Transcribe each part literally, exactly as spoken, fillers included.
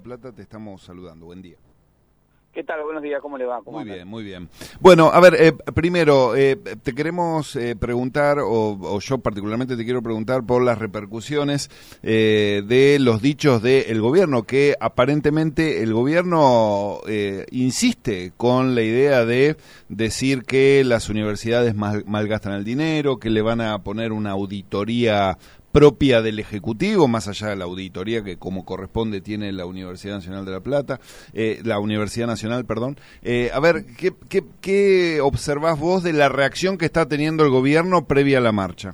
Plata, te estamos saludando. Buen día. ¿Qué tal? Buenos días, ¿cómo le va? ¿Cómo muy anda? bien, muy bien. Bueno, a ver, eh, primero, eh, te queremos eh, preguntar, o, o yo particularmente te quiero preguntar por las repercusiones eh, de los dichos del gobierno, que aparentemente el gobierno eh, insiste con la idea de decir que las universidades mal, malgastan el dinero, que le van a poner una auditoría propia del Ejecutivo, más allá de la auditoría que como corresponde tiene la Universidad Nacional de La Plata, eh, la Universidad Nacional, perdón. Eh, a ver, ¿qué, qué, ¿qué observás vos de la reacción que está teniendo el gobierno previa a la marcha?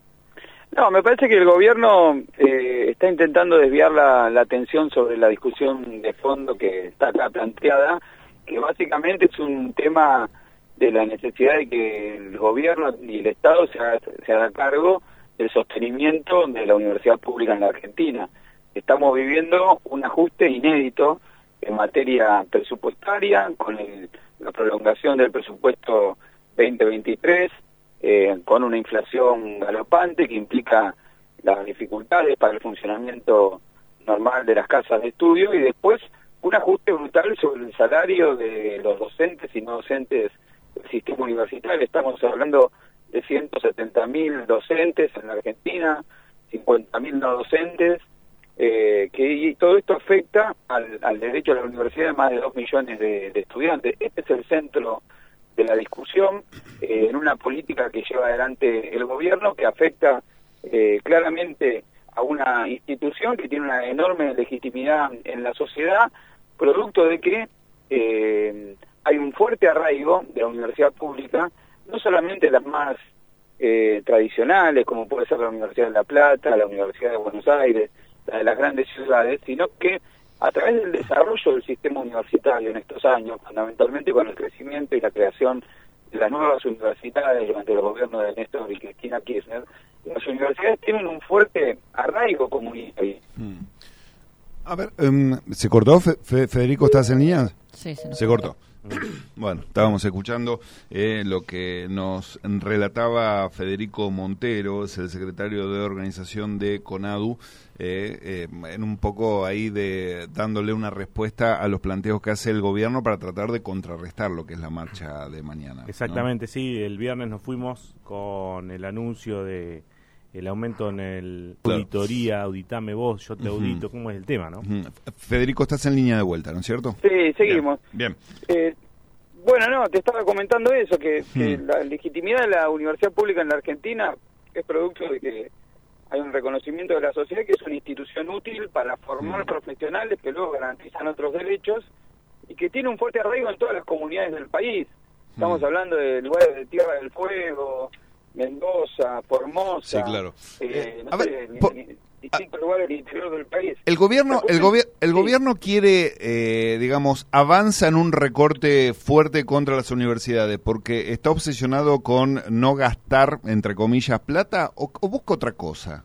No, me parece que el gobierno eh, está intentando desviar la, la atención sobre la discusión de fondo que está acá planteada, que básicamente es un tema de la necesidad de que el gobierno y el Estado se haga, se haga cargo el sostenimiento de la universidad pública en la Argentina. Estamos viviendo un ajuste inédito en materia presupuestaria, con el, la prolongación del presupuesto veinte veintitrés, eh, con una inflación galopante que implica las dificultades para el funcionamiento normal de las casas de estudio, y después un ajuste brutal sobre el salario de los docentes y no docentes del sistema universitario. Estamos hablando de ciento setenta mil docentes en la Argentina, cincuenta mil no docentes, eh, que y todo esto afecta al, al derecho a la universidad de más de dos millones de, de estudiantes. Este es el centro de la discusión eh, en una política que lleva adelante el gobierno, que afecta eh, claramente a una institución que tiene una enorme legitimidad en la sociedad, producto de que eh, hay un fuerte arraigo de la universidad pública, no solamente las más eh, tradicionales, como puede ser la Universidad de La Plata, la Universidad de Buenos Aires, la de las grandes ciudades, sino que a través del desarrollo del sistema universitario en estos años, fundamentalmente con el crecimiento y la creación de las nuevas universidades durante el gobierno de Néstor y Cristina Kirchner, las universidades tienen un fuerte arraigo comunitario. Hmm. A ver, um, ¿se cortó? Fe Fe Federico, ¿estás en línea? Sí, se, se cortó. Bueno, estábamos escuchando eh, lo que nos relataba Federico Montero, es el secretario de organización de CONADU, eh, eh, en un poco ahí de dándole una respuesta a los planteos que hace el gobierno para tratar de contrarrestar lo que es la marcha de mañana. Exactamente, ¿no? Sí, el viernes nos fuimos con el anuncio de el aumento en el claro. auditoría, auditame vos, yo te Uh-huh. audito, ¿cómo es el tema, no? Uh-huh. Federico, estás en línea de vuelta, ¿no es cierto? Sí, seguimos. Bien. Bien. Eh, bueno, no, te estaba comentando eso, que, Hmm. que la legitimidad de la universidad pública en la Argentina es producto de que hay un reconocimiento de la sociedad que es una institución útil para formar Hmm. profesionales que luego garantizan otros derechos y que tiene un fuerte arraigo en todas las comunidades del país. Estamos Hmm. hablando de lugares de Tierra del Fuego, Mendoza, Formosa, Sí, claro. eh, no A sé, ver, ni- por- ni- distintos lugares del interior del país. El gobierno, el, gobi el Sí. gobierno quiere, eh, digamos, avanza en un recorte fuerte contra las universidades porque está obsesionado con no gastar, entre comillas, plata o, o busca otra cosa.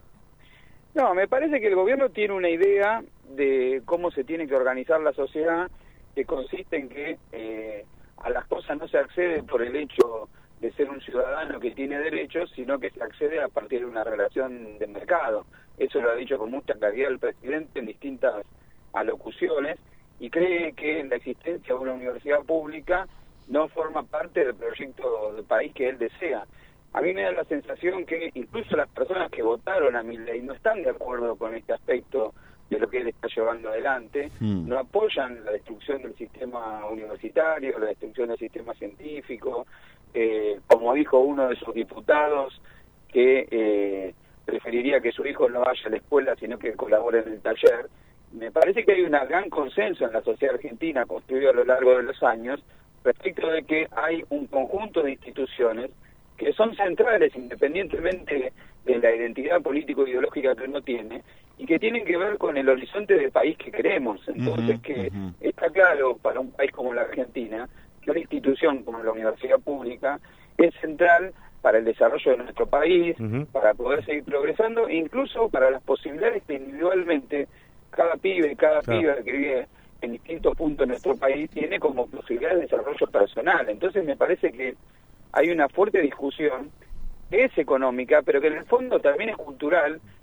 No, me parece que el gobierno tiene una idea de cómo se tiene que organizar la sociedad, que consiste en que eh, a las cosas no se accede por el hecho de ser un ciudadano que tiene derechos, sino que se accede a partir de una relación de mercado. Eso lo ha dicho con mucha claridad el presidente en distintas alocuciones, y cree que la existencia de una universidad pública no forma parte del proyecto de país que él desea. A mí me da la sensación que incluso las personas que votaron a Milei no están de acuerdo con este aspecto de lo que él está llevando adelante, Mm. no apoyan la destrucción del sistema universitario, la destrucción del sistema científico, eh, como dijo uno de sus diputados, que eh, preferiría que su hijo no vaya a la escuela, sino que colabore en el taller. Me parece que hay un gran consenso en la sociedad argentina, construido a lo largo de los años, respecto de que hay un conjunto de instituciones que son centrales independientemente de la identidad político-ideológica que uno tiene, y que tienen que ver con el horizonte del país que queremos. Entonces, Uh-huh, que uh-huh. está claro para un país como la Argentina que una institución como la universidad pública es central para el desarrollo de nuestro país, Uh-huh. para poder seguir progresando, e incluso para las posibilidades que individualmente cada pibe, cada Claro. piba que vive en distintos puntos de nuestro país tiene como posibilidad de desarrollo personal. Entonces me parece que hay una fuerte discusión que es económica, pero que en el fondo también es cultural,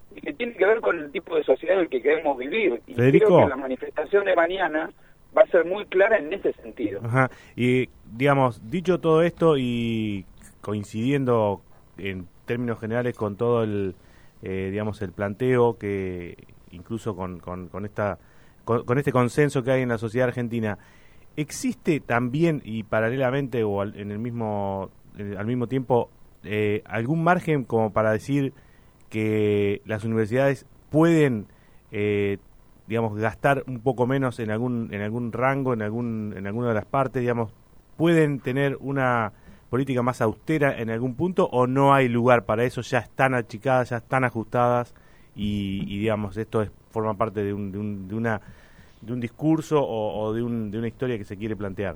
y que tiene que ver con el tipo de sociedad en el que queremos vivir. Y Federico, creo que la manifestación de mañana va a ser muy clara en ese sentido. Ajá. Y, digamos, dicho todo esto y coincidiendo en términos generales con todo el, eh, digamos, el planteo que incluso con, con, con esta con, con este consenso que hay en la sociedad argentina, ¿existe también y paralelamente o al, en el mismo eh, al mismo tiempo eh, algún margen como para decir que las universidades pueden eh, digamos gastar un poco menos en algún en algún rango, en algún en alguna de las partes, digamos, pueden tener una política más austera en algún punto, o no hay lugar para eso, ya están achicadas, ya están ajustadas y, y digamos esto es forma parte de un de, un, de una de un discurso o, o de un de una historia que se quiere plantear?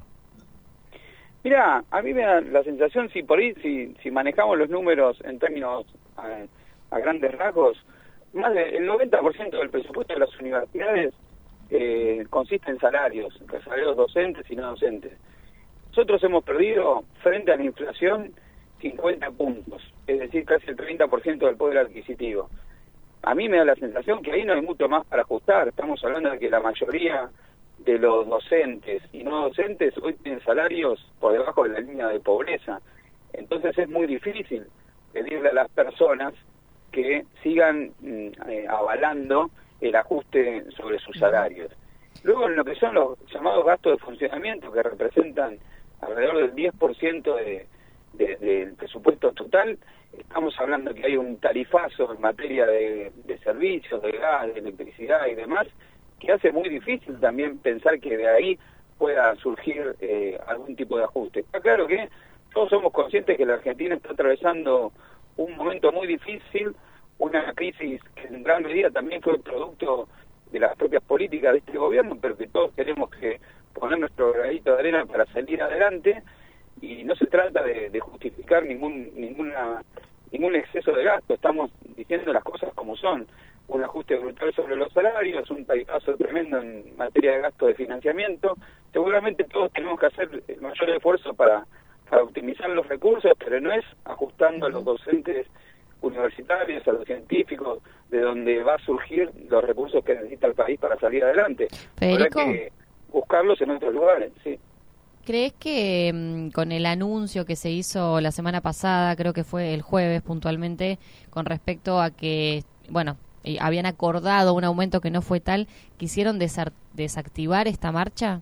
Mira, a mí me da la sensación, si por ahí, si, si manejamos los números en términos a, a grandes rasgos, más del noventa por ciento del presupuesto de las universidades eh, consiste en salarios, salarios docentes y no docentes. Nosotros hemos perdido, frente a la inflación, cincuenta puntos, es decir, casi el treinta por ciento del poder adquisitivo. A mí me da la sensación que ahí no hay mucho más para ajustar. Estamos hablando de que la mayoría de los docentes y no docentes hoy tienen salarios por debajo de la línea de pobreza. Entonces es muy difícil pedirle a las personas que sigan eh, avalando el ajuste sobre sus salarios. Luego, en lo que son los llamados gastos de funcionamiento, que representan alrededor del diez por ciento de, de, del presupuesto total, estamos hablando que hay un tarifazo en materia de, de servicios, de gas, de electricidad y demás, que hace muy difícil también pensar que de ahí pueda surgir eh, algún tipo de ajuste. Está claro que todos somos conscientes que la Argentina está atravesando un momento muy difícil, una crisis que en gran medida también fue producto de las propias políticas de este gobierno, pero que todos tenemos que poner nuestro granito de arena para salir adelante, y no se trata de, de justificar ningún ninguna ningún exceso de gasto. Estamos diciendo las cosas como son: un ajuste brutal sobre los salarios, un tarifazo tremendo en materia de gasto de financiamiento. Seguramente todos tenemos que hacer el mayor esfuerzo para, para optimizar los recursos, pero no es ajustando a los docentes universitarios, a los científicos, de donde va a surgir los recursos que necesita el país para salir adelante. Federico, habrá que buscarlos en otros lugares, sí. ¿Crees que mmm, con el anuncio que se hizo la semana pasada, creo que fue el jueves puntualmente, con respecto a que, bueno, eh, habían acordado un aumento que no fue tal, quisieron desar- desactivar esta marcha?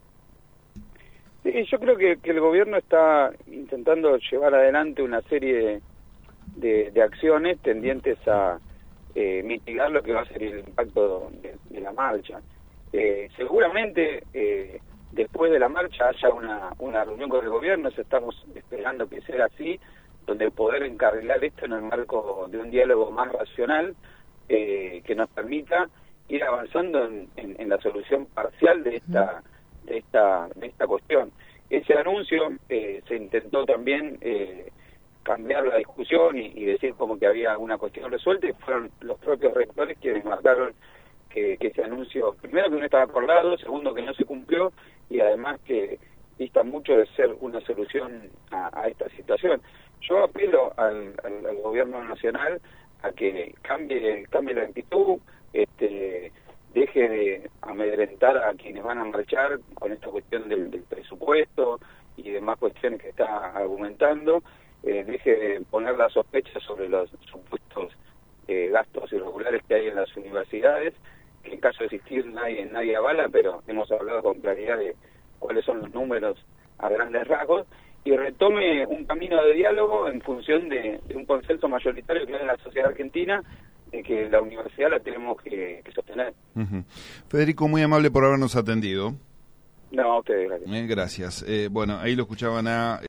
Sí, yo creo que, que el gobierno está intentando llevar adelante una serie de, de acciones tendientes a eh, mitigar lo que va a ser el impacto de, de la marcha. Eh, seguramente eh, después de la marcha haya una, una reunión con el gobierno, estamos esperando que sea así, donde poder encarrilar esto en el marco de un diálogo más racional eh, que nos permita ir avanzando en, en, en la solución parcial de esta de esta de esta cuestión. Ese anuncio eh, se intentó también eh, cambiar la discusión y, y decir como que había alguna cuestión resuelta, y fueron los propios rectores quienes marcaron que, que ese anuncio, primero que no estaba acordado, segundo que no se cumplió, y además que dista mucho de ser una solución a, a esta situación. Yo apelo al, al, al gobierno nacional a que cambie, cambie la actitud, este, deje de amedrentar a quienes van a marchar con esta cuestión del, del presupuesto y demás cuestiones que está argumentando, eh, deje de poner la sospecha sobre los supuestos eh, gastos irregulares que hay en las universidades, que en caso de existir nadie, nadie avala, pero hemos hablado con claridad de cuáles son los números a grandes rasgos, y retome un camino de diálogo en función de, de un consenso mayoritario que hay en la sociedad argentina, de que la universidad la tenemos que, que sostener. Uh-huh. Federico, muy amable por habernos atendido. No, a ustedes, gracias. Eh, gracias. Eh, bueno, ahí lo escuchaban a...